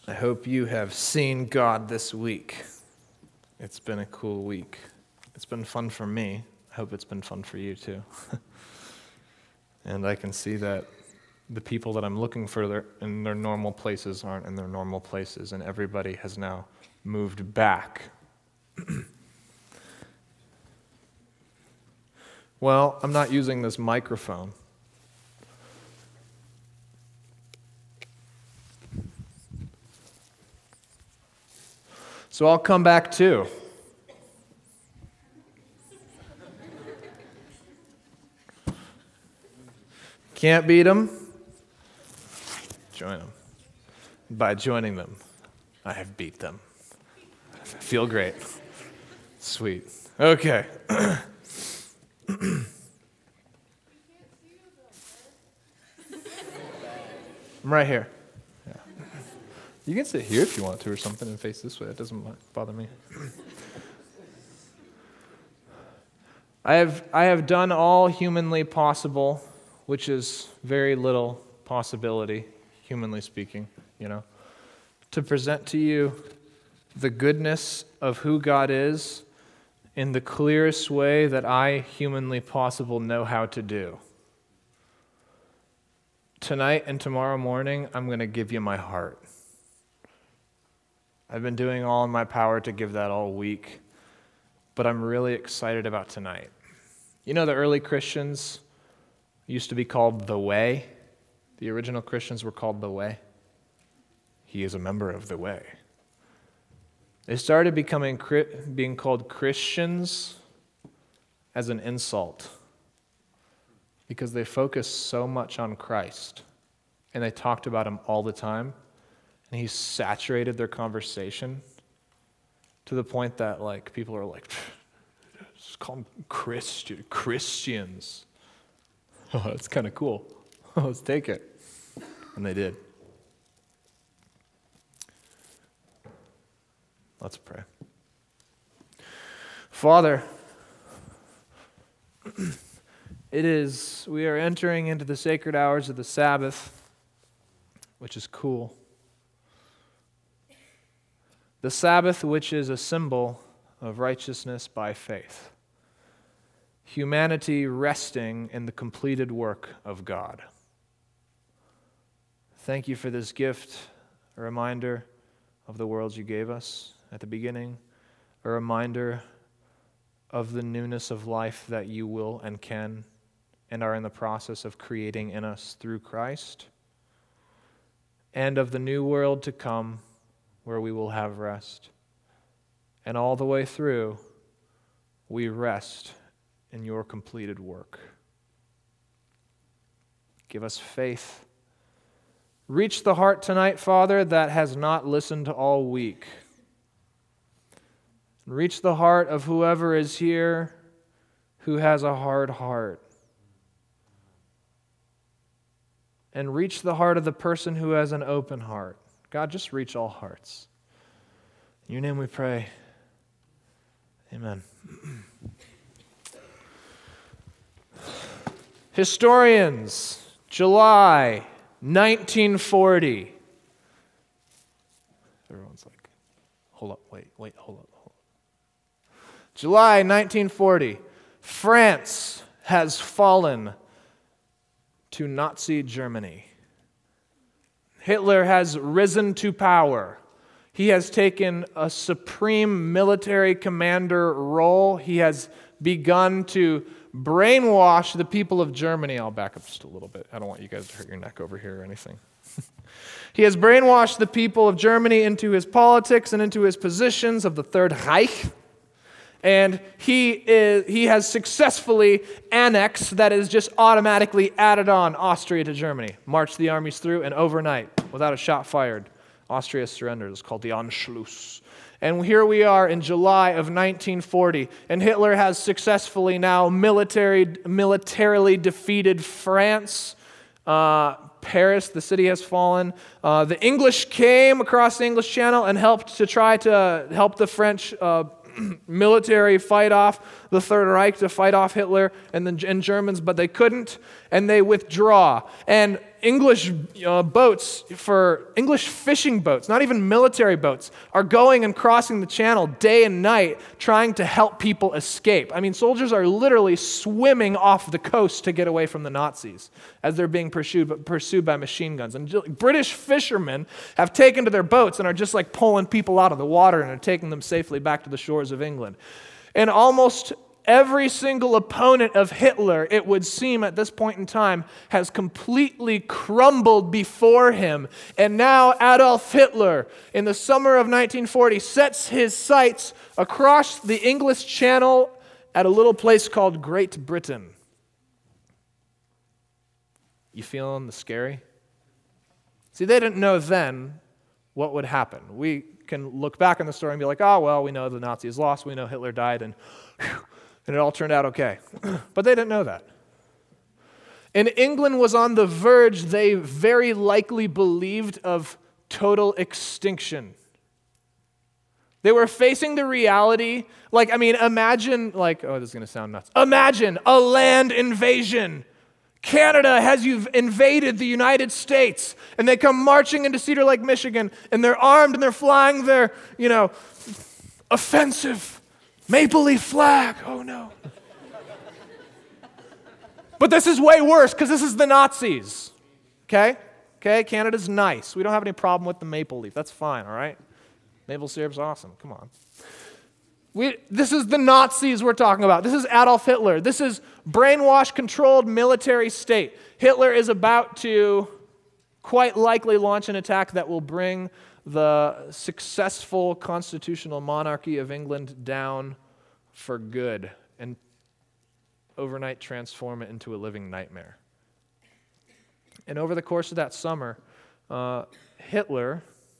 I hope you have seen God this week. It's been a cool week. It's been fun for me. I hope it's been fun for you too. And I can see that the people that I'm looking for in their normal places aren't in their normal places, and everybody has now moved back. Well, I'm not using this microphone. So I'll come back too. Can't beat them? Join them. By joining them, I have beat them. I feel great. Sweet. Okay. I'm right here. Yeah. You can sit here if you want to or something and face this way. It doesn't bother me. I have done all humanly possible, which is very little possibility, humanly speaking, to present to you the goodness of who God is in the clearest way that I, humanly possible, know how to do. Tonight and tomorrow morning, I'm going to give you my heart. I've been doing all in my power to give that all week, but I'm really excited about tonight. The early Christians used to be called the Way. The original Christians were called the Way. He is a member of the Way. They started being called Christians as an insult because they focused so much on Christ and they talked about him all the time, and he saturated their conversation to the point that people are like, just call them Christians. Oh, that's kind of cool. Let's take it. And they did. Let's pray. Father, we are entering into the sacred hours of the Sabbath, which is cool. The Sabbath, which is a symbol of righteousness by faith. Humanity resting in the completed work of God. Thank you for this gift, a reminder of the world you gave us at the beginning, a reminder of the newness of life that you will and can and are in the process of creating in us through Christ, and of the new world to come where we will have rest. And all the way through, we rest in your completed work. Give us faith. Reach the heart tonight, Father, that has not listened all week. Reach the heart of whoever is here who has a hard heart. And reach the heart of the person who has an open heart. God, just reach all hearts. In your name we pray. Amen. Historians, July 1940. Everyone's like, hold up, wait, hold up. July 1940, France has fallen to Nazi Germany. Hitler has risen to power. He has taken a supreme military commander role. He has begun to brainwash the people of Germany. I'll back up just a little bit. I don't want you guys to hurt your neck over here or anything. He has brainwashed the people of Germany into his politics and into his positions of the Third Reich. And he has successfully annexed, that is just automatically added on, Austria to Germany. Marched the armies through, and overnight, without a shot fired, Austria surrendered. It's called the Anschluss. And here we are in July of 1940, and Hitler has successfully now militarily defeated France. Paris, the city has fallen. The English came across the English Channel and helped to try to help the French military fight off the Third Reich, to fight off Hitler and Germans, but they couldn't, and they withdraw. And English boats, for English fishing boats, not even military boats, are going and crossing the channel day and night trying to help people escape. I mean, soldiers are literally swimming off the coast to get away from the Nazis as they're being pursued by machine guns. And British fishermen have taken to their boats and are just like pulling people out of the water and are taking them safely back to the shores of England. And almost every single opponent of Hitler, it would seem at this point in time, has completely crumbled before him. And now Adolf Hitler, in the summer of 1940, sets his sights across the English Channel at a little place called Great Britain. You feeling the scary? See, they didn't know then what would happen. We can look back on the story and be like, oh, well, we know the Nazis lost, we know Hitler died, and it all turned out okay. But they didn't know that. And England was on the verge, they very likely believed, of total extinction. They were facing the reality, imagine, this is going to sound nuts. Imagine a land invasion. Canada has invaded the United States, and they come marching into Cedar Lake, Michigan, and they're armed and they're flying their, offensive maple leaf flag. Oh no. But this is way worse because this is the Nazis. Okay? Canada's nice. We don't have any problem with the maple leaf. That's fine, all right? Maple syrup's awesome. Come on. This is the Nazis we're talking about. This is Adolf Hitler. This is brainwash-controlled military state. Hitler is about to quite likely launch an attack that will bring the successful constitutional monarchy of England down for good and overnight transform it into a living nightmare. And over the course of that summer, Hitler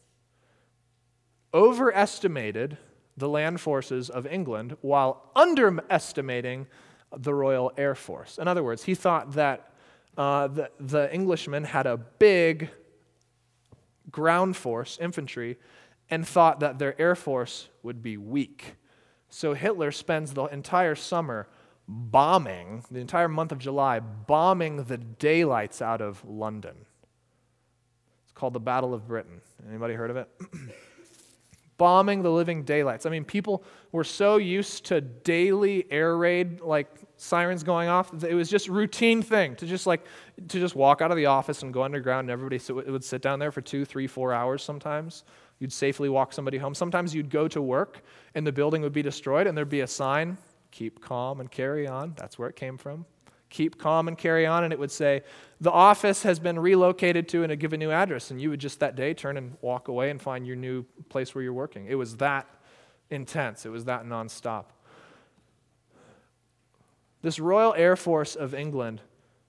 overestimated the land forces of England while underestimating the Royal Air Force. In other words, he thought that the Englishmen had a big ground force, infantry, and thought that their air force would be weak. So Hitler spends the entire summer bombing, the entire month of July, bombing the daylights out of London. It's called the Battle of Britain. Anybody heard of it? Bombing the living daylights. I mean, people were so used to daily air raid, sirens going off. It was just a routine thing to just walk out of the office and go underground, and everybody would sit down there for 2, 3, 4 hours sometimes. You'd safely walk somebody home. Sometimes you'd go to work, and the building would be destroyed, and there'd be a sign, "Keep calm and carry on." That's where it came from. Keep calm and carry on, and it would say, the office has been relocated to, and it give a new address, and you would just that day turn and walk away and find your new place where you're working. It was that intense. It was that nonstop. This Royal Air Force of England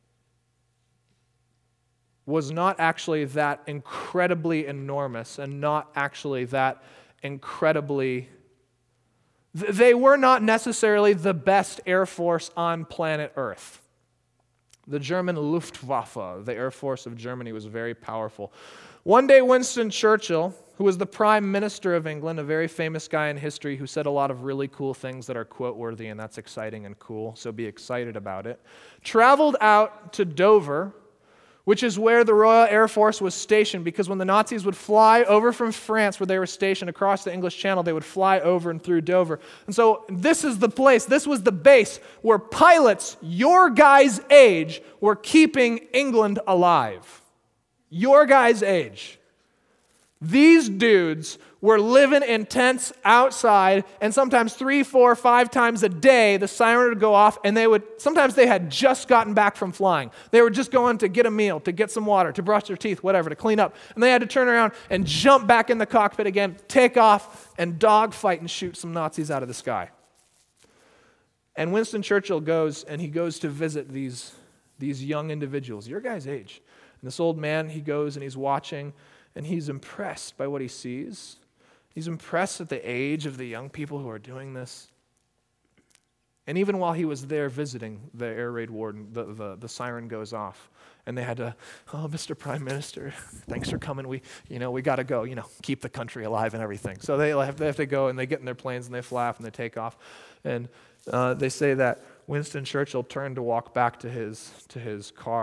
was not actually that incredibly enormous and not actually that incredibly... They were not necessarily the best air force on planet Earth. The German Luftwaffe, the Air Force of Germany, was very powerful. One day, Winston Churchill, who was the Prime Minister of England, a very famous guy in history who said a lot of really cool things that are quote-worthy, and that's exciting and cool, so be excited about it, traveled out to Dover, which is where the Royal Air Force was stationed, because when the Nazis would fly over from France, where they were stationed across the English Channel, they would fly over and through Dover. And so this is the place, this was the base where pilots your guys' age were keeping England alive. Your guys' age. These dudes were living in tents outside, and sometimes 3, 4, 5 times a day, the siren would go off, and sometimes they had just gotten back from flying. They were just going to get a meal, to get some water, to brush their teeth, whatever, to clean up. And they had to turn around and jump back in the cockpit again, take off, and dogfight and shoot some Nazis out of the sky. And Winston Churchill goes to visit these young individuals, your guys' age. And this old man, he goes and he's watching, and he's impressed by what he sees. He's impressed at the age of the young people who are doing this. And even while he was there visiting the air raid warden, the siren goes off. And they had to, "Oh, Mr. Prime Minister, thanks for coming. We got to go, keep the country alive and everything." So they have to go, and they get in their planes, and they fly off, and they take off. And they say that Winston Churchill turned to walk back to his car,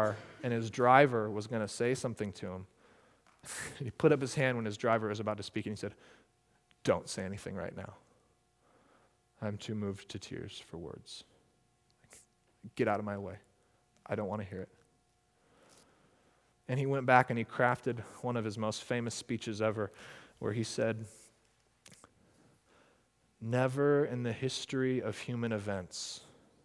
and his driver was going to say something to him. He put up his hand when his driver was about to speak, and he said, "Don't say anything right now. I'm too moved to tears for words. Get out of my way. I don't want to hear it." And he went back and he crafted one of his most famous speeches ever, where he said, "Never in the history of human events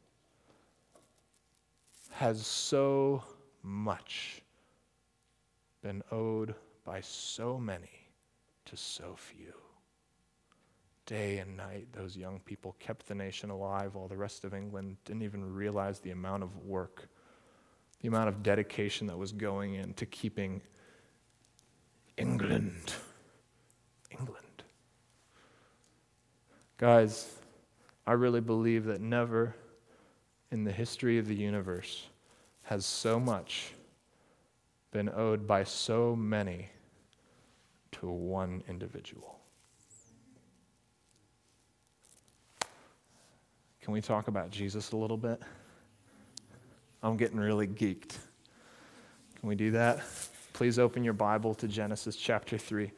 has so much been owed by so many to so few." Day and night, those young people kept the nation alive while the rest of England didn't even realize the amount of work, the amount of dedication that was going into keeping England. Guys, I really believe that never in the history of the universe has so much been owed by so many to one individual. Can we talk about Jesus a little bit? I'm getting really geeked. Can we do that? Please open your Bible to Genesis chapter 3.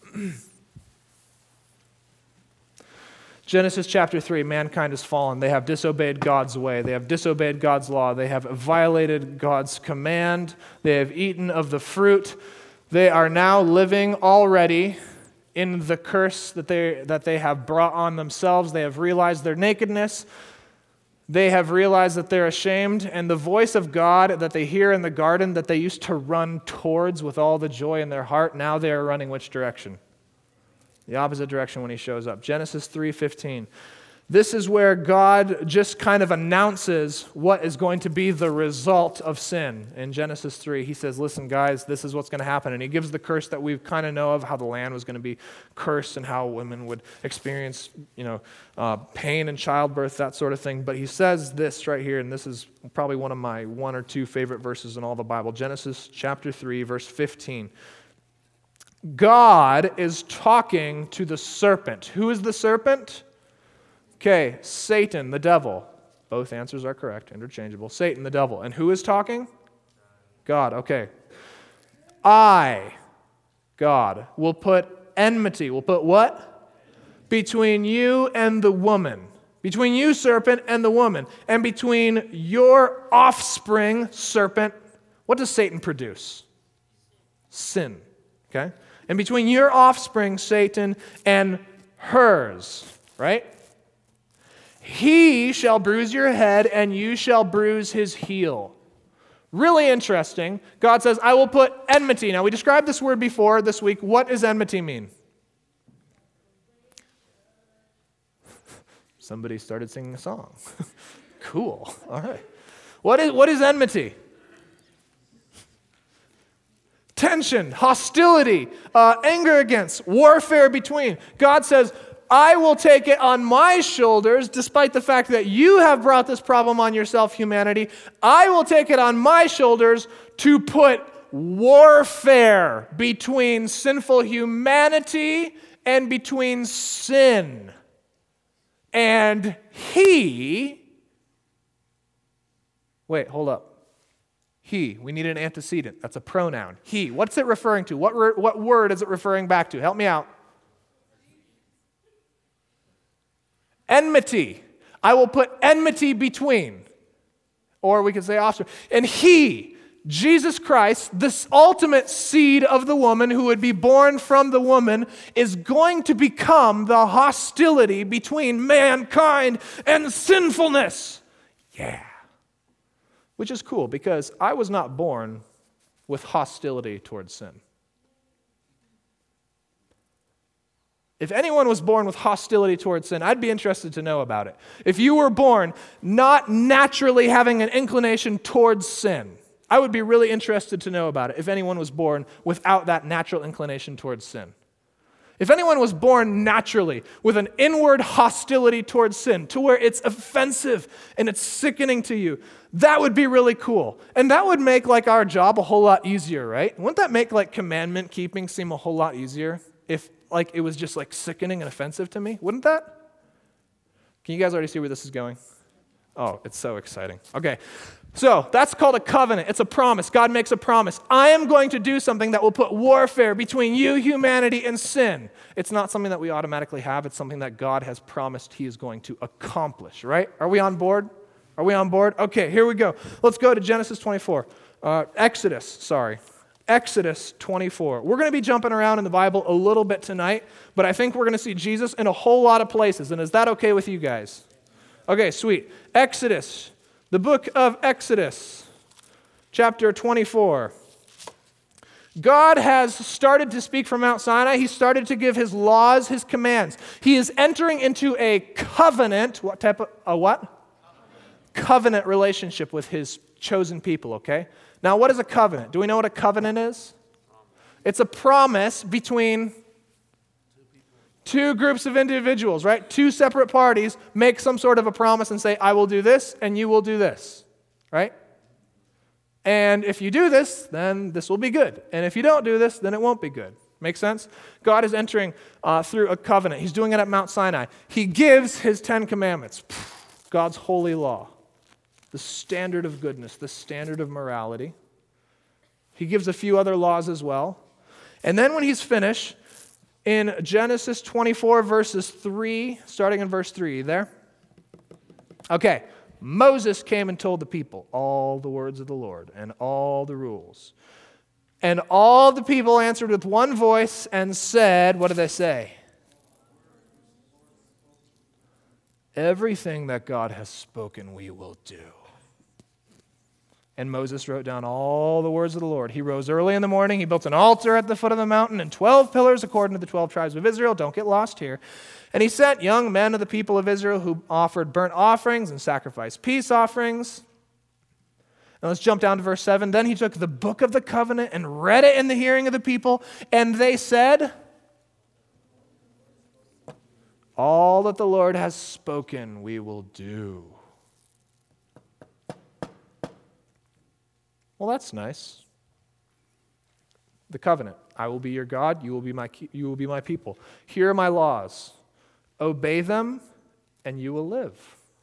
Genesis chapter 3, mankind has fallen. They have disobeyed God's way. They have disobeyed God's law. They have violated God's command. They have eaten of the fruit. They are now living already in the curse that they have brought on themselves. They have realized their nakedness. They have realized that they're ashamed. And the voice of God that they hear in the garden that they used to run towards with all the joy in their heart, now they are running which direction? The opposite direction when he shows up. Genesis 3:15. This is where God just kind of announces what is going to be the result of sin. In Genesis 3, he says, "Listen, guys, this is what's going to happen." And he gives the curse that we kind of know of, how the land was going to be cursed and how women would experience, pain in childbirth, that sort of thing. But he says this right here, and this is probably one of my one or two favorite verses in all the Bible. Genesis chapter 3, verse 15. God is talking to the serpent. Who is the serpent? Okay, Satan, the devil. Both answers are correct, interchangeable. Satan, the devil. And who is talking? God, okay. I, God, will put enmity. Will put what? Between you and the woman. Between you, serpent, and the woman. And between your offspring, serpent. What does Satan produce? Sin. Okay? And between your offspring, Satan, and hers, right? He shall bruise your head, and you shall bruise his heel. Really interesting. God says, I will put enmity. Now, we described this word before this week. What does enmity mean? Somebody started singing a song. Cool. All right. What is enmity? Tension, hostility, anger against, warfare between. God says, I will take it on my shoulders, despite the fact that you have brought this problem on yourself, humanity. I will take it on my shoulders to put warfare between sinful humanity and between sin. And hold up. He, we need an antecedent. That's a pronoun. He, what's it referring to? What word is it referring back to? Help me out. Enmity. I will put enmity between. Or we could say offspring. And he, Jesus Christ, this ultimate seed of the woman who would be born from the woman, is going to become the hostility between mankind and sinfulness. Yeah. Which is cool because I was not born with hostility towards sin. If anyone was born with hostility towards sin, I'd be interested to know about it. If you were born not naturally having an inclination towards sin, I would be really interested to know about it if anyone was born without that natural inclination towards sin. If anyone was born naturally with an inward hostility towards sin, to where it's offensive and it's sickening to you, that would be really cool. And that would make our job a whole lot easier, right? Wouldn't that make commandment keeping seem a whole lot easier if it was just sickening and offensive to me? Wouldn't that? Can you guys already see where this is going? Oh, it's so exciting. Okay. So that's called a covenant. It's a promise. God makes a promise. I am going to do something that will put warfare between you, humanity, and sin. It's not something that we automatically have. It's something that God has promised he is going to accomplish, right? Are we on board? Are we on board? Okay, here we go. Let's go to Genesis 24. Exodus 24. We're going to be jumping around in the Bible a little bit tonight, but I think we're going to see Jesus in a whole lot of places. And is that okay with you guys? Okay, sweet. Exodus. The book of Exodus, chapter 24. God has started to speak from Mount Sinai. He started to give his laws, his commands. He is entering into a covenant. What type of a what? Covenant relationship with his chosen people, okay? Now, what is a covenant? Do we know what a covenant is? It's a promise between two groups of individuals, right? Two separate parties make some sort of a promise and say, I will do this and you will do this, right? And if you do this, then this will be good. And if you don't do this, then it won't be good. Make sense? God is entering through a covenant. He's doing it at Mount Sinai. He gives his 10 commandments, God's holy law, the standard of goodness, the standard of morality. He gives a few other laws as well. And then when he's finished, in Genesis 24, verses 3, starting in verse 3, there? Okay, Moses came and told the people all the words of the Lord and all the rules. And all the people answered with one voice and said, what did they say? Everything that God has spoken we will do. And Moses wrote down all the words of the Lord. He rose early in the morning. He built an altar at the foot of the mountain and 12 pillars according to the 12 tribes of Israel. Don't get lost here. And he sent young men of the people of Israel who offered burnt offerings and sacrificed peace offerings. Now let's jump down to verse 7. Then he took the book of the covenant and read it in the hearing of the people. And they said, all that the Lord has spoken we will do. Well, that's nice. The covenant. I will be your God, you will be my people. Here are my laws. Obey them, and you will live.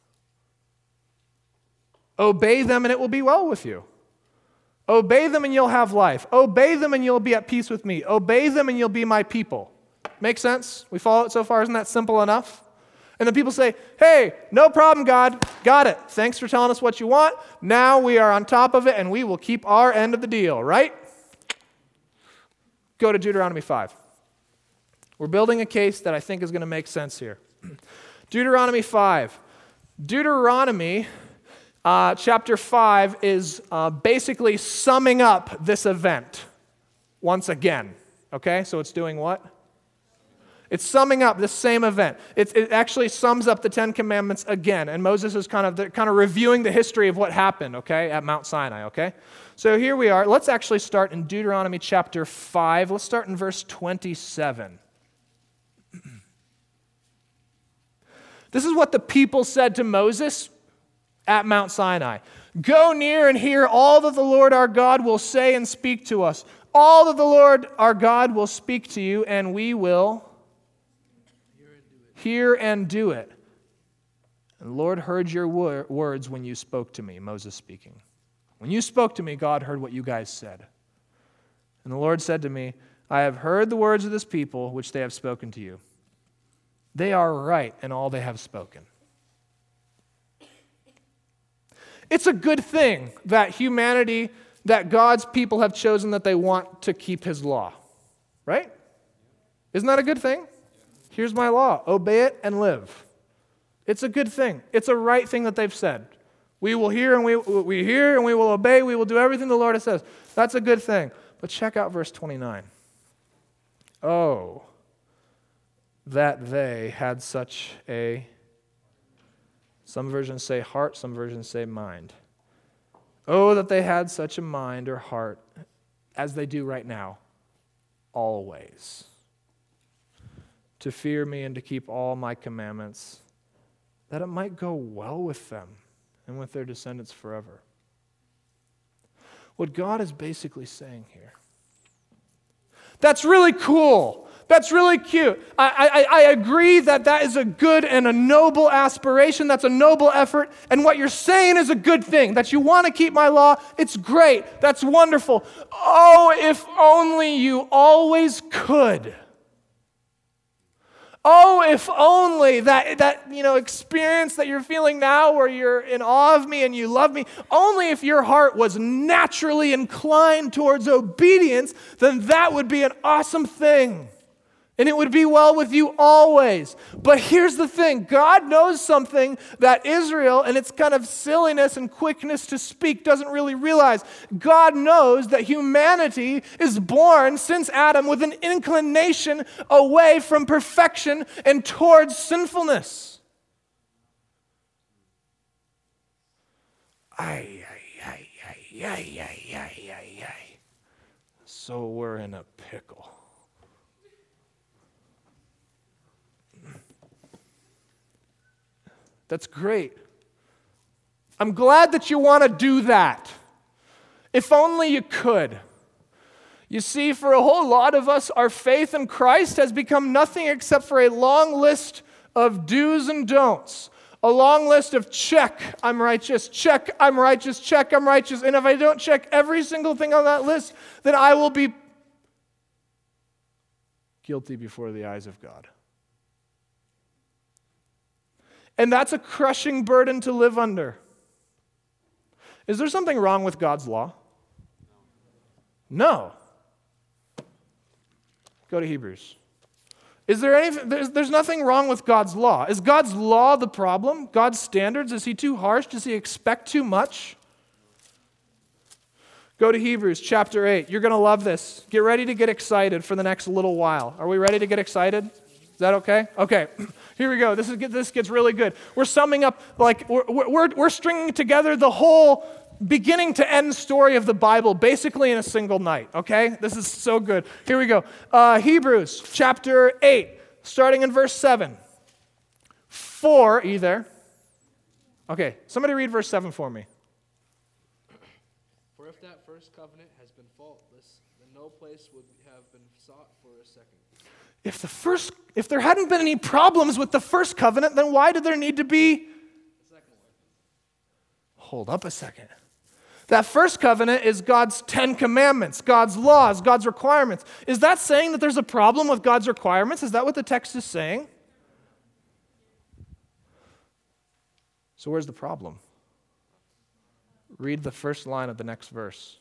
Obey them, and it will be well with you. Obey them, and you'll have life. Obey them, and you'll be at peace with me. Obey them, and you'll be my people. Make sense? We follow it so far? Isn't that simple enough? And then people say, hey, no problem, God. Got it. Thanks for telling us what you want. Now we are on top of it, and we will keep our end of the deal, right? Go to Deuteronomy 5. We're building a case that I think is going to make sense here. Deuteronomy 5. Deuteronomy chapter 5 is basically summing up this event once again. Okay, so it's doing what? It's summing up this same event. It actually sums up the 10 Commandments again. And Moses is kind of reviewing the history of what happened, okay, at Mount Sinai, okay? So here we are. Let's actually start in Deuteronomy chapter 5. Let's start in verse 27. This is what the people said to Moses at Mount Sinai. Go near and hear all that the Lord our God will say and speak to us. All that the Lord our God will speak to you, and we will hear and do it. And the Lord heard your words when you spoke to me, Moses speaking. When you spoke to me, God heard what you guys said. And the Lord said to me, I have heard the words of this people which they have spoken to you. They are right in all they have spoken. It's a good thing that humanity, that God's people have chosen that they want to keep his law. Right? Isn't that a good thing? Here's my law. Obey it and live. It's a good thing. It's a right thing that they've said. We will hear and we hear and we will obey. We will do everything the Lord has said. That's a good thing. But check out verse 29. Oh, that they had such a, some versions say heart, some versions say mind. Oh, that they had such a mind or heart as they do right now, always. To fear me and to keep all my commandments, that it might go well with them and with their descendants forever. What God is basically saying here, that's really cool That's really cute. I agree that is a good and a noble aspiration. That's a noble effort. And what you're saying is a good thing, that you want to keep my law. It's great. That's wonderful. Oh, if only you always could. Oh, if only that experience that you're feeling now where you're in awe of me and you love me, only if your heart was naturally inclined towards obedience, then that would be an awesome thing. And it would be well with you always. But here's the thing. God knows something that Israel, and its kind of silliness and quickness to speak, doesn't really realize. God knows that humanity is born since Adam with an inclination away from perfection and towards sinfulness. So we're in a pickle. That's great. I'm glad that you want to do that. If only you could. You see, for a whole lot of us, our faith in Christ has become nothing except for a long list of do's and don'ts. A long list of check, I'm righteous, check, I'm righteous, check, I'm righteous. And if I don't check every single thing on that list, then I will be guilty before the eyes of God. And that's a crushing burden to live under. Is there something wrong with God's law? No. Go to Hebrews. Is there anything? There's nothing wrong with God's law. Is God's law the problem? God's standards? Is he too harsh? Does he expect too much? Go to Hebrews chapter 8. You're going to love this. Get ready to get excited for the next little while. Are we ready to get excited? Is that okay? Okay. Here we go. This gets really good. We're summing up, like we're stringing together the whole beginning to end story of the Bible basically in a single night, okay? This is so good. Here we go. Hebrews chapter 8, starting in verse 7. Are you there? Okay, somebody read verse 7 for me. For if that first covenant has been faultless, then no place would have been sought for a second. If there hadn't been any problems with the first covenant, then why did there need to be The second one. Hold up a second. That first covenant is God's 10 commandments, God's laws, God's requirements. Is that saying that there's a problem with God's requirements? Is that what the text is saying? So where's the problem? Read the first line of the next verse.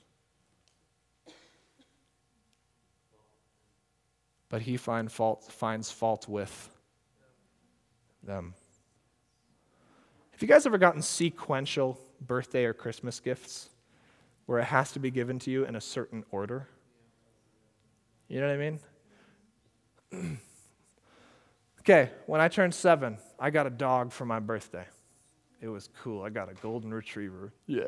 But he finds fault with them. Have you guys ever gotten sequential birthday or Christmas gifts where it has to be given to you in a certain order? You know what I mean? Okay, when I turned 7, I got a dog for my birthday. It was cool. I got a golden retriever. Yeah.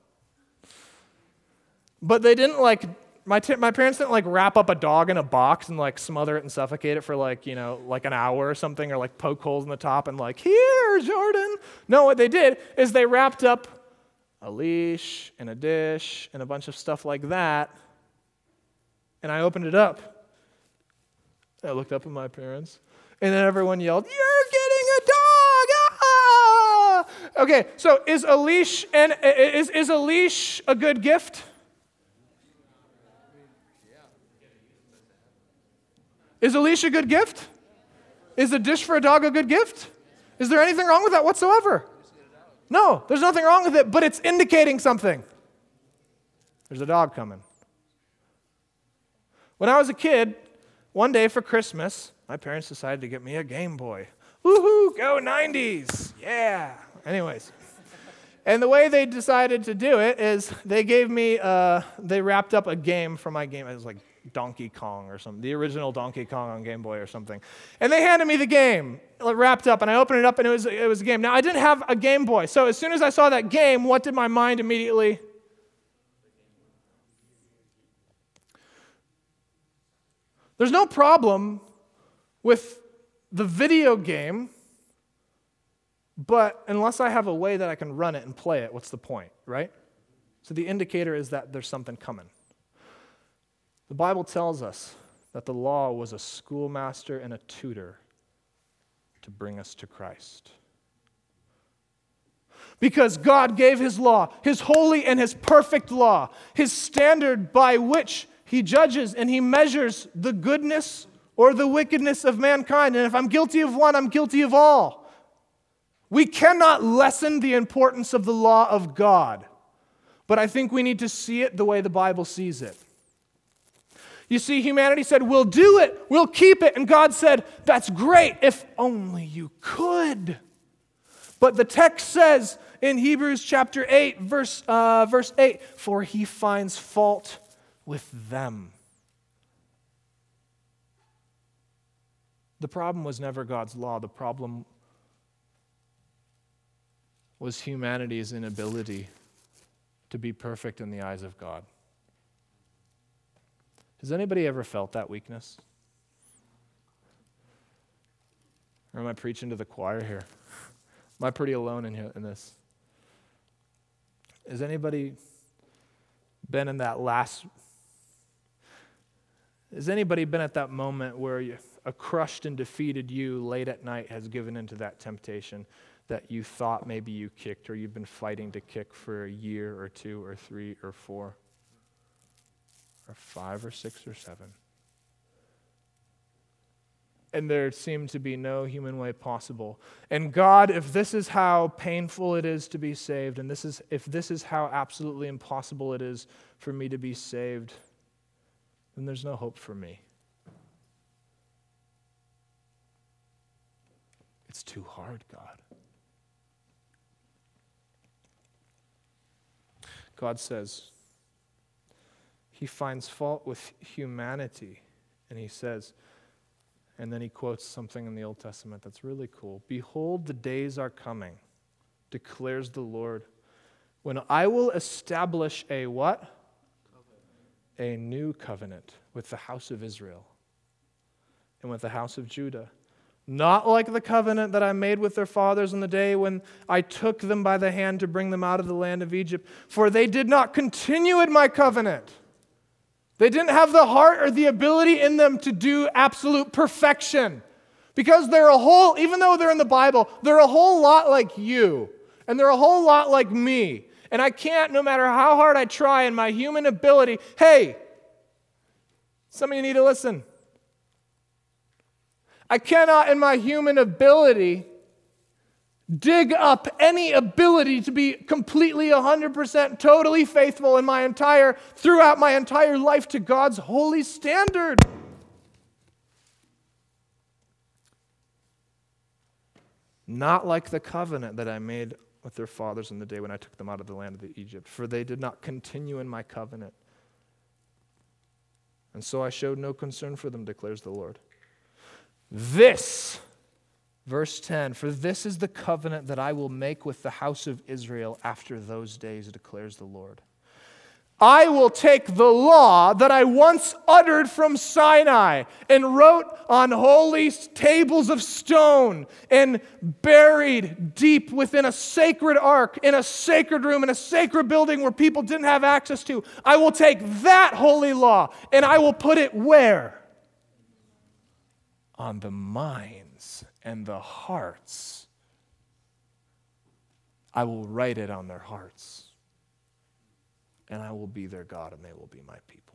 But they didn't my parents didn't wrap up a dog in a box and smother it and suffocate it for an hour or something, or poke holes in the top and here, Jordan. No, what they did is they wrapped up a leash and a dish and a bunch of stuff like that. And I opened it up. I looked up at my parents, and then everyone yelled, "You're getting a dog!" Ah! Okay, so is a leash a good gift? Is a leash a good gift? Is a dish for a dog a good gift? Is there anything wrong with that whatsoever? No, there's nothing wrong with it, but it's indicating something. There's a dog coming. When I was a kid, one day for Christmas, my parents decided to get me a Game Boy. Woohoo, go 90s. Yeah. Anyways. And the way they decided to do it is they wrapped up a game for my game. It was Donkey Kong or something, the original Donkey Kong on Game Boy or something. And they handed me the game wrapped up, and I opened it up, and it was a game. Now, I didn't have a Game Boy, so as soon as I saw that game, what did my mind immediately? There's no problem with the video game, but unless I have a way that I can run it and play it, what's the point, right? So the indicator is that there's something coming. The Bible tells us that the law was a schoolmaster and a tutor to bring us to Christ. Because God gave His law, His holy and His perfect law, His standard by which He judges and He measures the goodness or the wickedness of mankind. And if I'm guilty of one, I'm guilty of all. We cannot lessen the importance of the law of God, but I think we need to see it the way the Bible sees it. You see, humanity said, we'll do it, we'll keep it, and God said, that's great, if only you could. But the text says in Hebrews chapter 8, verse 8, for He finds fault with them. The problem was never God's law. The problem was humanity's inability to be perfect in the eyes of God. Has anybody ever felt that weakness? Or am I preaching to the choir here? Am I pretty alone in this? Has anybody been in that Has anybody been at that moment where a crushed and defeated you late at night has given into that temptation that you thought maybe you kicked or you've been fighting to kick for a year or 2 or 3 or 4 or 5 or 6 or 7? And there seemed to be no human way possible. And God, if this is how painful it is to be saved, and if this is how absolutely impossible it is for me to be saved, then there's no hope for me. It's too hard, God. God says, He finds fault with humanity, and He says, and then He quotes something in the Old Testament that's really cool. Behold, the days are coming, declares the Lord, when I will establish a what? A new covenant with the house of Israel and with the house of Judah. Not like the covenant that I made with their fathers on the day when I took them by the hand to bring them out of the land of Egypt. For they did not continue in my covenant. They didn't have the heart or the ability in them to do absolute perfection. Because even though they're in the Bible, they're a whole lot like you. And they're a whole lot like me. And I can't, no matter how hard I try in my human ability, hey, some of you need to listen. I cannot, in my human ability, dig up any ability to be completely 100% totally faithful throughout my entire life to God's holy standard. Not like the covenant that I made with their fathers in the day when I took them out of the land of Egypt, for they did not continue in my covenant. And so I showed no concern for them, declares the Lord. This, verse 10, for this is the covenant that I will make with the house of Israel after those days, declares the Lord. I will take the law that I once uttered from Sinai and wrote on holy tables of stone and buried deep within a sacred ark, in a sacred room, in a sacred building where people didn't have access to. I will take that holy law and I will put it where? On the minds and the hearts. I will write it on their hearts. And I will be their God, and they will be my people.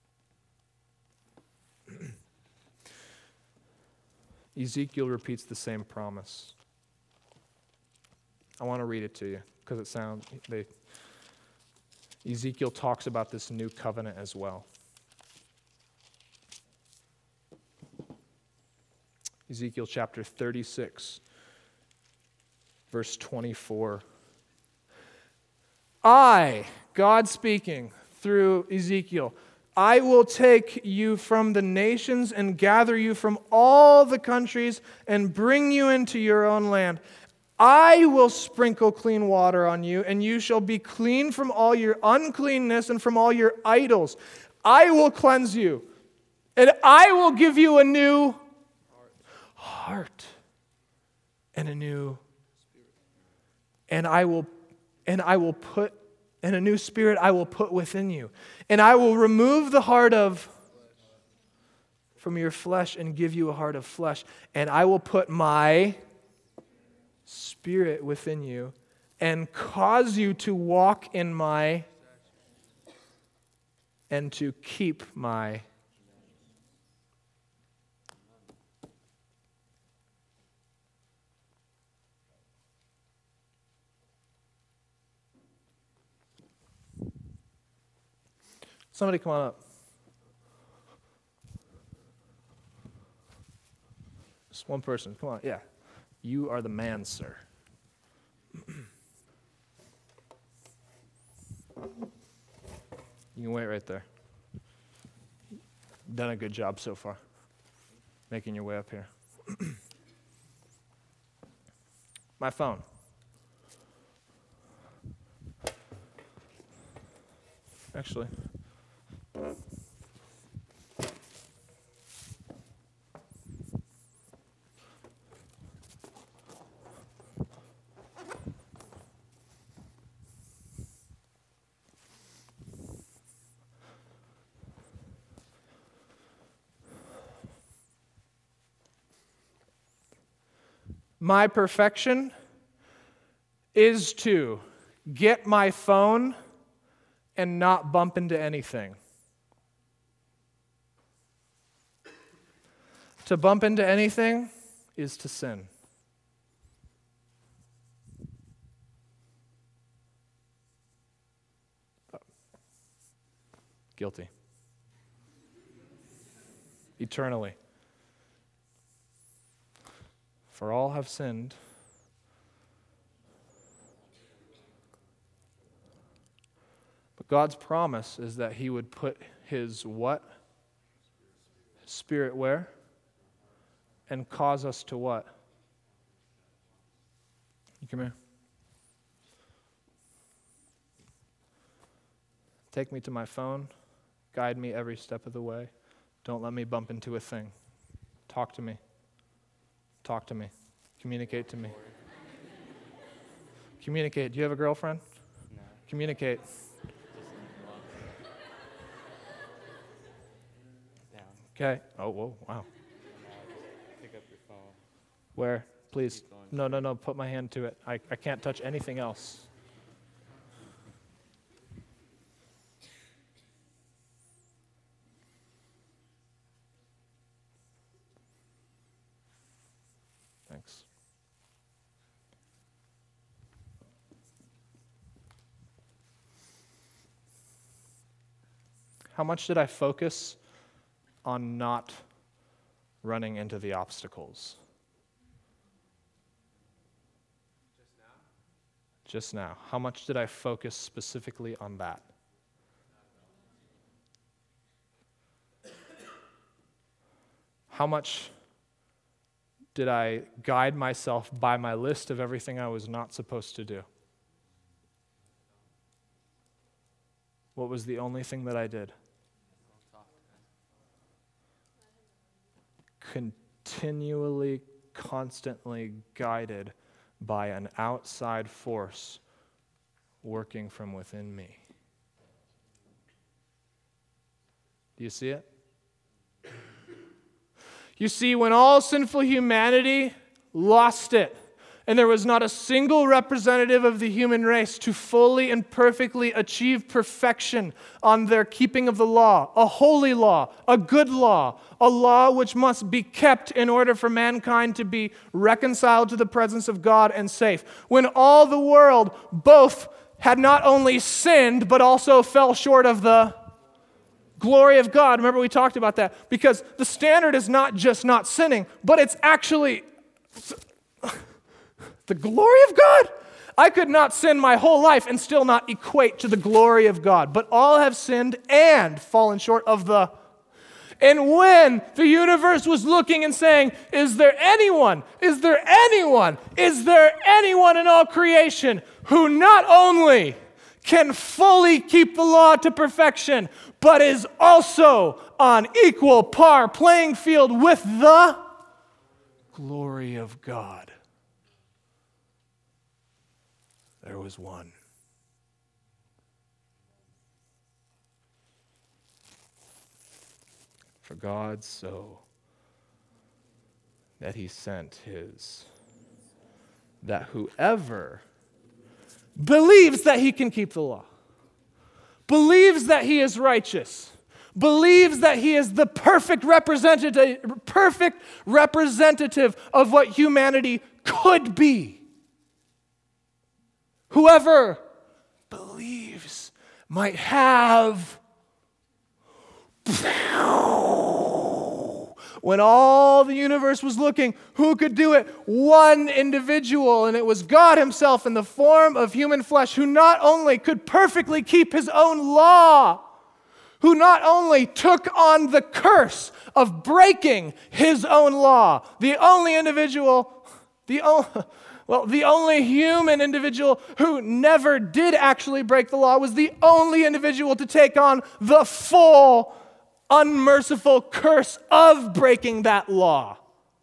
Ezekiel repeats the same promise. I want to read it to you because Ezekiel talks about this new covenant as well. Ezekiel chapter 36, verse 24. God speaking through Ezekiel, I will take you from the nations and gather you from all the countries and bring you into your own land. I will sprinkle clean water on you, and you shall be clean from all your uncleanness and from all your idols. I will cleanse you, and I will give you a new heart and a new and a new spirit I will put within you. And I will remove the heart of from your flesh and give you a heart of flesh, and I will put my Spirit within you and cause you to walk in my and to keep my. Somebody come on up. Just one person. Come on. Yeah. You are the man, sir. You can wait right there. Done a good job so far, making your way up here. My phone. Actually. My perfection is to get my phone and not bump into anything. To bump into anything is to sin. Guilty. Eternally. For all have sinned. But God's promise is that He would put His what? Spirit where? And cause us to what? You come here. Take me to my phone. Guide me every step of the way. Don't let me bump into a thing. Talk to me. Talk to me. Communicate to me. Communicate. Do you have a girlfriend? No. Communicate. Down. Okay. Oh, whoa, wow. And now just pick up your phone. Where? Please. Keep going. No. Put my hand to it. I can't touch anything else. Thanks. How much did I focus on not running into the obstacles? Just now. How much did I focus specifically on that? How much did I guide myself by my list of everything I was not supposed to do? What was the only thing that I did? Continually, constantly guided by an outside force working from within me. Do you see it? You see, when all sinful humanity lost it, and there was not a single representative of the human race to fully and perfectly achieve perfection on their keeping of the law, a holy law, a good law, a law which must be kept in order for mankind to be reconciled to the presence of God and safe. When all the world both had not only sinned, but also fell short of the glory of God. Remember, we talked about that. Because the standard is not just not sinning, but it's actually the glory of God. I could not sin my whole life and still not equate to the glory of God. But all have sinned and fallen short of the... And when the universe was looking and saying, is there anyone in all creation who not only can fully keep the law to perfection, but is also on equal par playing field with the glory of God? There was one. For God so that he sent his, that whoever believes that he can keep the law, believes that he is righteous, believes that he is the perfect representative of what humanity could be. Whoever believes might have. When all the universe was looking, who could do it? One individual, and it was God himself in the form of human flesh, who not only could perfectly keep his own law, who not only took on the curse of breaking his own law, the only human individual who never did actually break the law, was the only individual to take on the full unmerciful curse of breaking that law.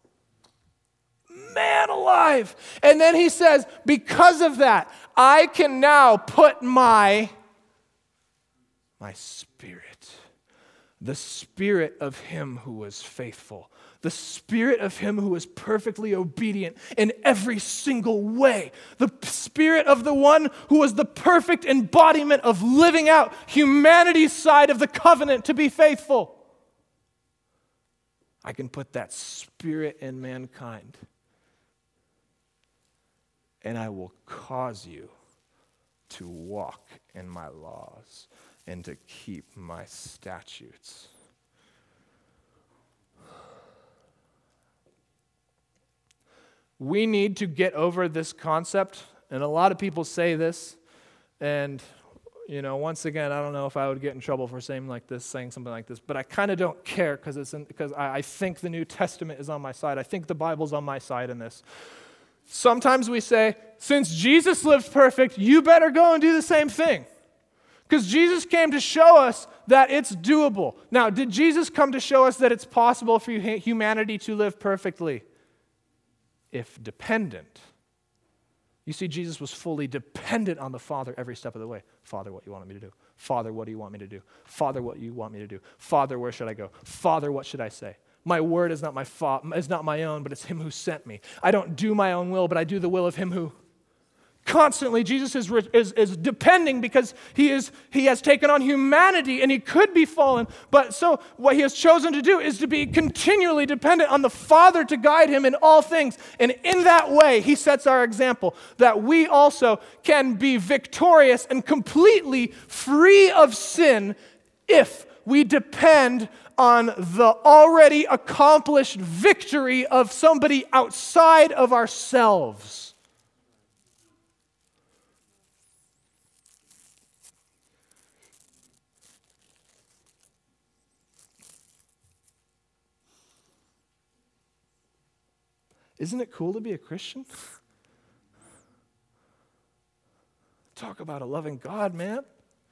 Man alive. And then he says, because of that, I can now put my spirit, the spirit of him who was faithful, the spirit of him who was perfectly obedient in every single way, the spirit of the one who was the perfect embodiment of living out humanity's side of the covenant to be faithful. I can put that spirit in mankind, and I will cause you to walk in my laws and to keep my statutes. We need to get over this concept, and a lot of people say this, and once again, I don't know if I would get in trouble for saying something like this, but I kind of don't care because I think the New Testament is on my side. I think the Bible's on my side in this. Sometimes we say, since Jesus lived perfect, you better go and do the same thing. Because Jesus came to show us that it's doable. Now, did Jesus come to show us that it's possible for humanity to live perfectly? If dependent. You see, Jesus was fully dependent on the Father every step of the way. Father, what do you want me to do? Father, what do you want me to do? Father, what do you want me to do? Father, where should I go? Father, what should I say? My word is not my own, but it's him who sent me. I don't do my own will, but I do the will of him who. Constantly, Jesus is depending because he has taken on humanity and he could be fallen. But so what he has chosen to do is to be continually dependent on the Father to guide him in all things. And in that way, he sets our example that we also can be victorious and completely free of sin if we depend on the already accomplished victory of somebody outside of ourselves. Isn't it cool to be a Christian? Talk about a loving God, man.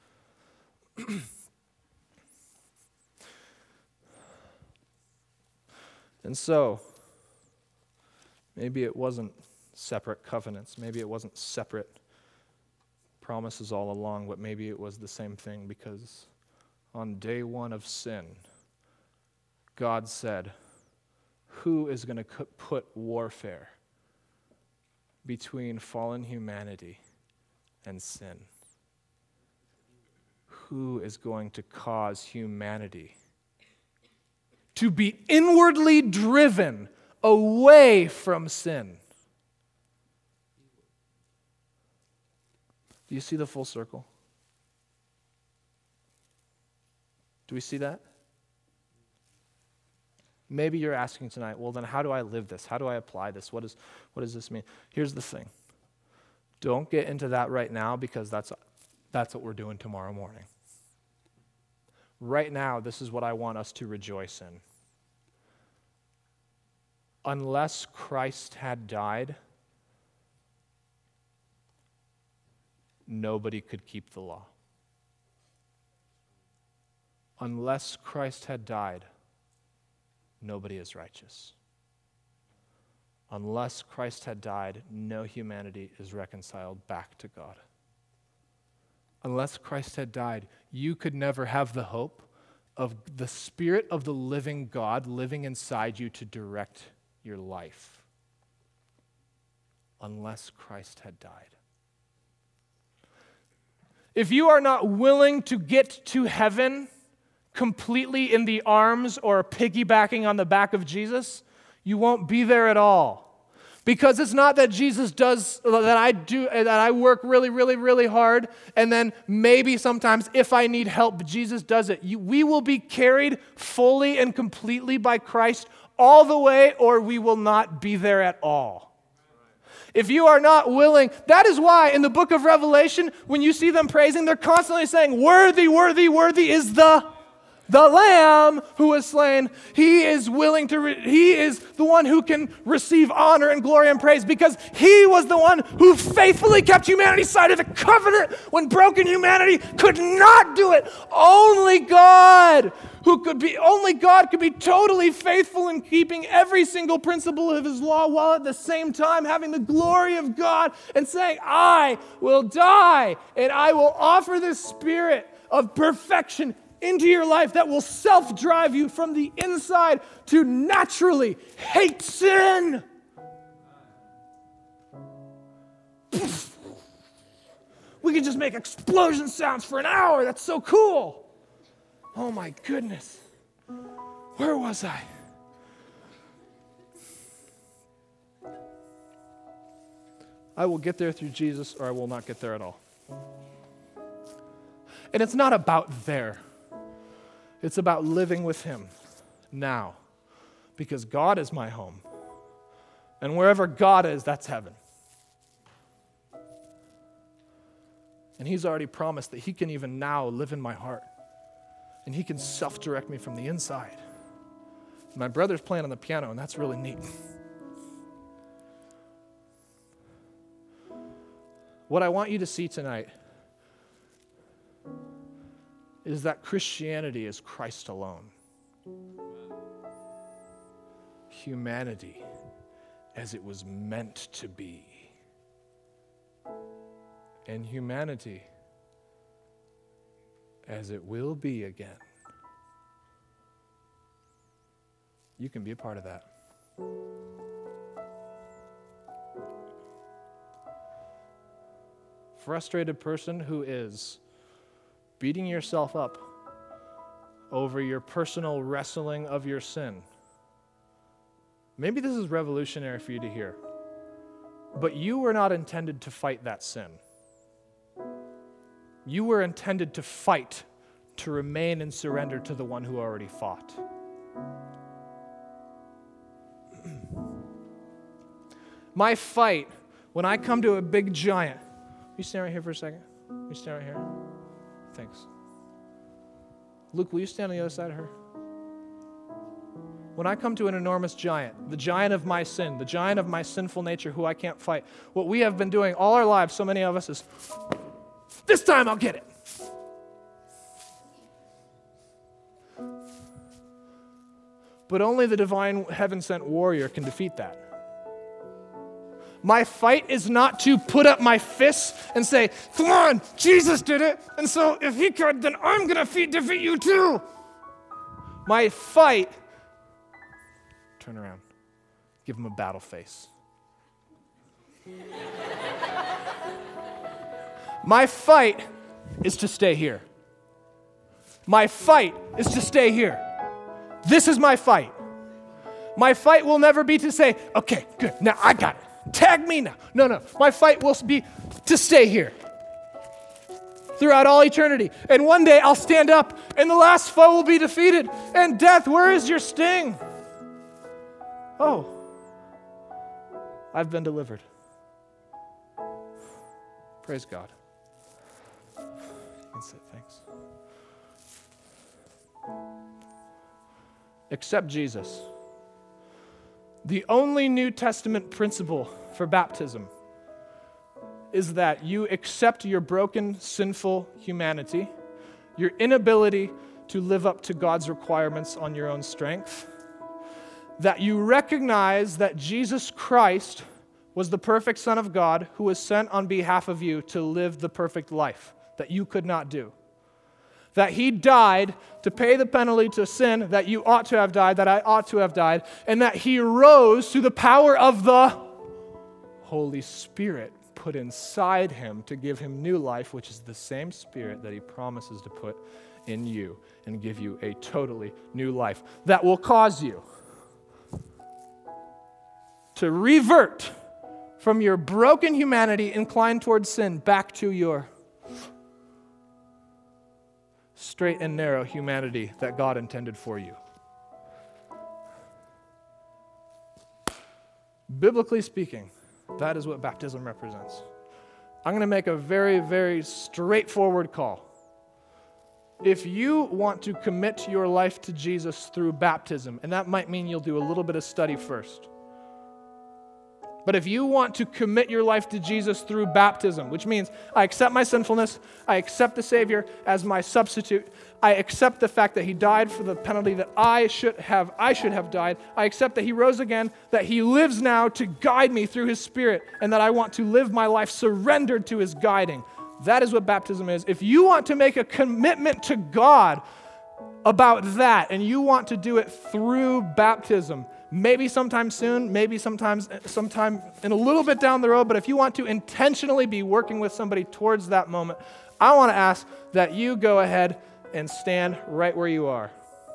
And so, maybe it wasn't separate covenants. Maybe it wasn't separate promises all along, but maybe it was the same thing, because on day one of sin, God said, who is going to put warfare between fallen humanity and sin? Who is going to cause humanity to be inwardly driven away from sin? Do you see the full circle? Do we see that? Maybe you're asking tonight, well, then how do I live this? How do I apply this? What does this mean? Here's the thing. Don't get into that right now, because that's what we're doing tomorrow morning. Right now, this is what I want us to rejoice in. Unless Christ had died, nobody could keep the law. Unless Christ had died, nobody is righteous. Unless Christ had died, no humanity is reconciled back to God. Unless Christ had died, you could never have the hope of the Spirit of the living God living inside you to direct your life unless Christ had died. If you are not willing to get to heaven completely in the arms or piggybacking on the back of Jesus, you won't be there at all. Because it's not that Jesus does, that I work really, really, really hard, and then maybe sometimes if I need help, Jesus does it. We will be carried fully and completely by Christ all the way, or we will not be there at all. If you are not willing, that is why in the book of Revelation, when you see them praising, they're constantly saying, worthy, worthy, worthy is the Lamb who was slain. He is willing to, he is the one who can receive honor and glory and praise because he was the one who faithfully kept humanity's side of the covenant when broken humanity could not do it. Only God could be totally faithful in keeping every single principle of his law while at the same time having the glory of God and saying, I will die and I will offer this spirit of perfection into your life that will self-drive you from the inside to naturally hate sin. We can just make explosion sounds for an hour. That's so cool. Oh my goodness. Where was I? I will get there through Jesus or I will not get there at all. And it's not about there. It's about living with him now. Because God is my home. And wherever God is, that's heaven. And he's already promised that he can even now live in my heart. And he can self-direct me from the inside. My brother's playing on the piano, and that's really neat. What I want you to see tonight is that Christianity is Christ alone. Humanity as it was meant to be. And humanity as it will be again. You can be a part of that. Frustrated person who is beating yourself up over your personal wrestling of your sin. Maybe this is revolutionary for you to hear, but you were not intended to fight that sin. You were intended to fight, to remain and surrender to the one who already fought. My fight, when I come to a big giant, you stand right here for a second? You stand right here? Thanks. Luke, will you stand on the other side of her? When I come to an enormous giant, the giant of my sin, the giant of my sinful nature who I can't fight, what we have been doing all our lives, so many of us, is, this time I'll get it. But only the divine heaven-sent warrior can defeat that. My fight is not to put up my fists and say, come on, Jesus did it, and so if he could, then I'm going to defeat you too. My fight, turn around, give him a battle face. My fight is to stay here. My fight is to stay here. This is my fight. My fight will never be to say, okay, good, now I got it. Tag me now. No. My fight will be to stay here throughout all eternity. And one day I'll stand up and the last foe will be defeated. And death, where is your sting? Oh, I've been delivered. Praise God. That's it, thanks. Accept Jesus. The only New Testament principle for baptism is that you accept your broken, sinful humanity, your inability to live up to God's requirements on your own strength, that you recognize that Jesus Christ was the perfect Son of God who was sent on behalf of you to live the perfect life that you could not do. that he died to pay the penalty to sin, that you ought to have died, that I ought to have died, and that he rose through the power of the Holy Spirit put inside him to give him new life, which is the same Spirit that he promises to put in you and give you a totally new life that will cause you to revert from your broken humanity inclined towards sin back to your straight and narrow humanity that God intended for you. Biblically speaking, that is what baptism represents. I'm going to make a very, very straightforward call. If you want to commit your life to Jesus through baptism, and that might mean you'll do a little bit of study first, but if you want to commit your life to Jesus through baptism, which means I accept my sinfulness, I accept the Savior as my substitute, I accept the fact that he died for the penalty that I should have died, I accept that he rose again, that he lives now to guide me through his Spirit, and that I want to live my life surrendered to his guiding. That is what baptism is. If you want to make a commitment to God about that, and you want to do it through baptism, maybe sometime soon, maybe sometime in a little bit down the road, but if you want to intentionally be working with somebody towards that moment, I want to ask that you go ahead and stand right where you are.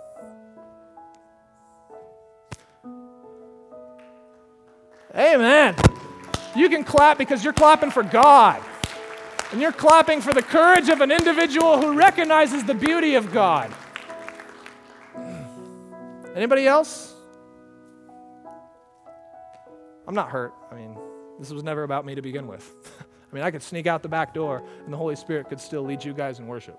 Amen. You can clap because you're clapping for God. And you're clapping for the courage of an individual who recognizes the beauty of God. Anybody else? I'm not hurt. I mean, this was never about me to begin with. I mean, I could sneak out the back door and the Holy Spirit could still lead you guys in worship.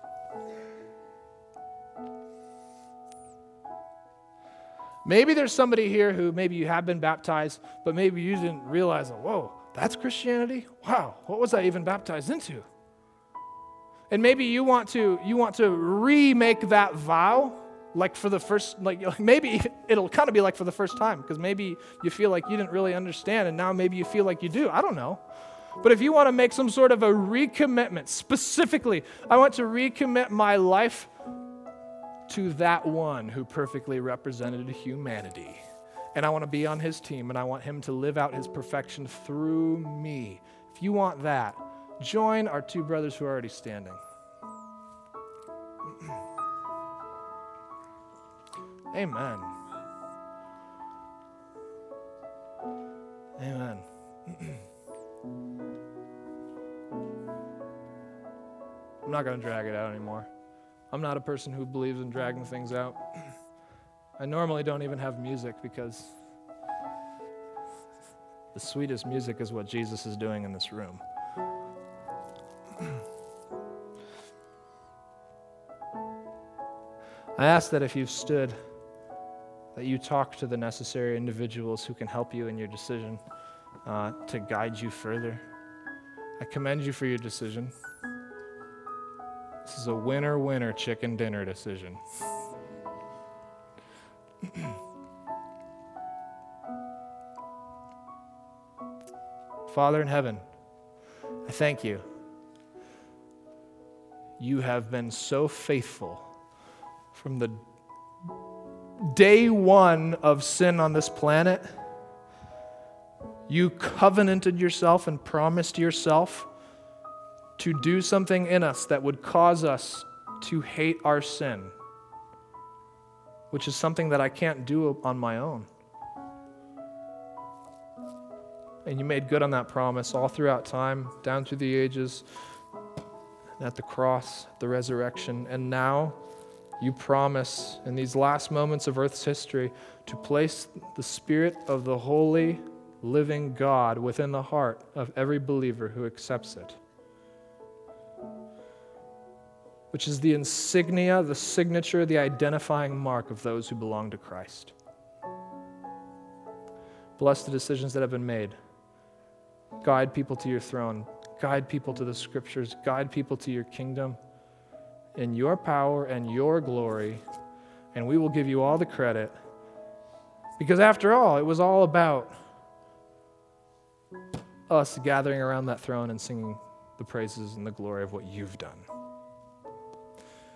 Maybe there's somebody here who maybe you have been baptized, but maybe you didn't realize, whoa, that's Christianity? Wow, what was I even baptized into? And maybe you want to remake that vow. Like for the first, maybe it'll kind of be like for the first time, because maybe you feel like you didn't really understand, and now maybe you feel like you do. I don't know. But if you want to make some sort of a recommitment, specifically, I want to recommit my life to that one who perfectly represented humanity. And I want to be on his team, and I want him to live out his perfection through me. If you want that, join our two brothers who are already standing. Amen. Amen. I'm not going to drag it out anymore. I'm not a person who believes in dragging things out. I normally don't even have music because the sweetest music is what Jesus is doing in this room. I ask that if you've stood, that you talk to the necessary individuals who can help you in your decision to guide you further. I commend you for your decision. This is a winner-winner chicken dinner decision. Father in heaven, I thank you. You have been so faithful from the day one of sin on this planet. You covenanted yourself and promised yourself to do something in us that would cause us to hate our sin, which is something that I can't do on my own. And you made good on that promise all throughout time, down through the ages, at the cross, the resurrection, and now you promise in these last moments of Earth's history to place the Spirit of the holy, living God within the heart of every believer who accepts it, which is the insignia, the signature, the identifying mark of those who belong to Christ. Bless the decisions that have been made. Guide people to your throne. Guide people to the Scriptures. Guide people to your kingdom in your power and your glory, and we will give you all the credit, because after all, it was all about us gathering around that throne and singing the praises and the glory of what you've done.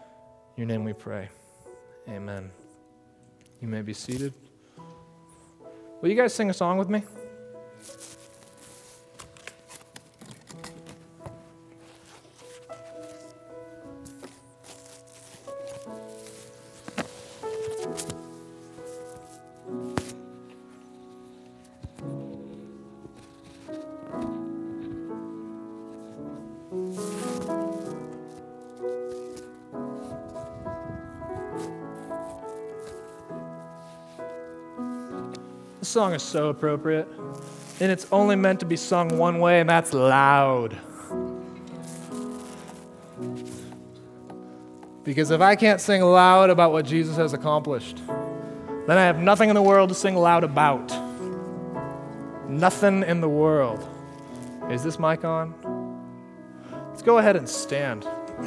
your name we pray. Amen. You may be seated. Will you guys sing a song with me? This song is so appropriate, and it's only meant to be sung one way, and that's loud. Because if I can't sing loud about what Jesus has accomplished, then I have nothing in the world to sing loud about. Nothing in the world. Is this mic on? Let's go ahead and stand.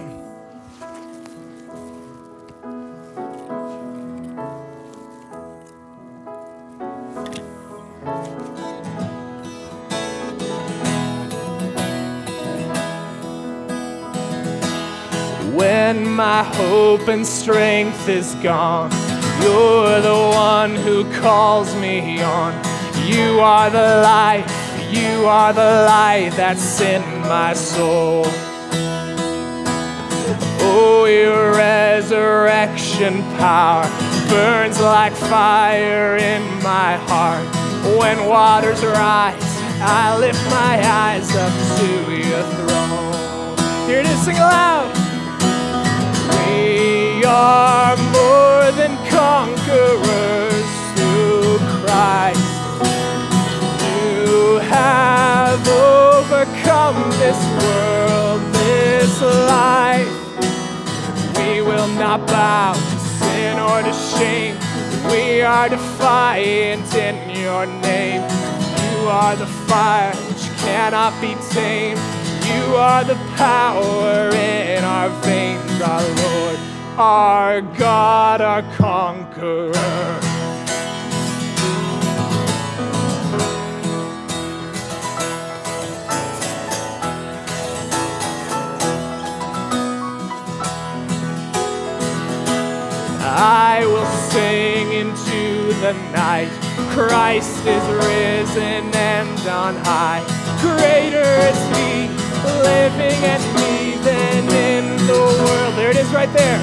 When my hope and strength is gone, you're the one who calls me on. You are the light that's in my soul. Oh, your resurrection power burns like fire in my heart. When waters rise, I lift my eyes up to your throne. Here it is, sing aloud. We are more than conquerors through Christ. You have overcome this world, this life. We will not bow to sin or to shame. We are defiant in your name. You are the fire which cannot be tamed. You are the power in our veins, our Lord, our God, our conqueror. I will sing into the night. Christ is risen and on high. Greater is he living and breathing in the world. There it is right there.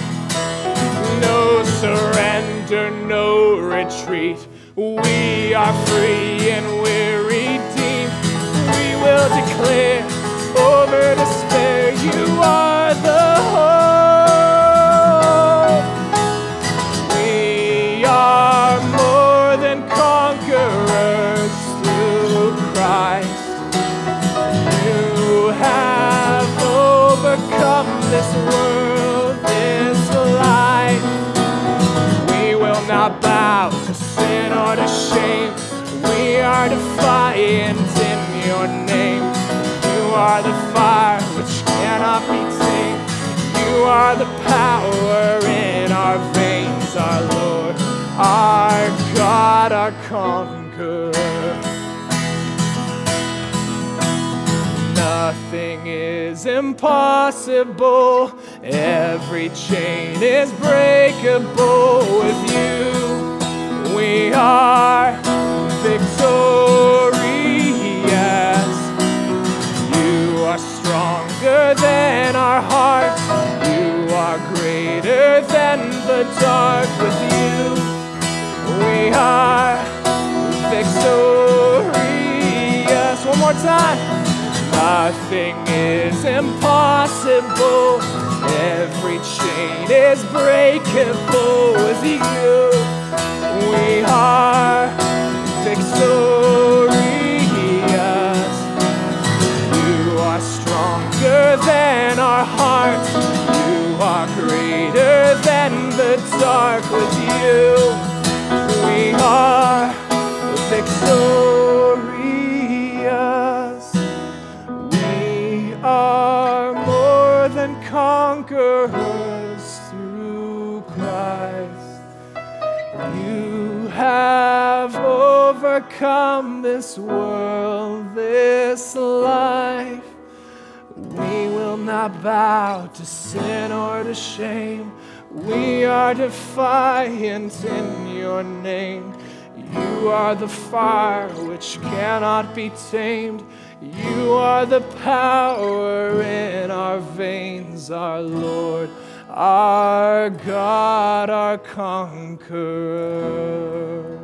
No surrender, no retreat. We are free and we're redeemed. We will declare over despair, you are the hope. We are more than conquerors through Christ. You have overcome this world, this life. We will not bow to sin or to shame. We are defiant in your name. You are the fire which cannot be tamed. You are the power in our veins, our Lord, our God, our conqueror. Nothing is impossible. Every chain is breakable with you. We are victorious. You are stronger than our hearts. You are greater than the dark. With you, we are victorious. One more time. Nothing is impossible. Every chain is breakable with you. We are victorious. You are stronger than our hearts. You are greater than the dark. With you, we are victorious. We are more than conquerors through Christ. You have overcome this world, this life. We will not bow to sin or to shame. We are defiant in your name. You are the fire which cannot be tamed. You are the power in our veins, our Lord, our God, our conqueror.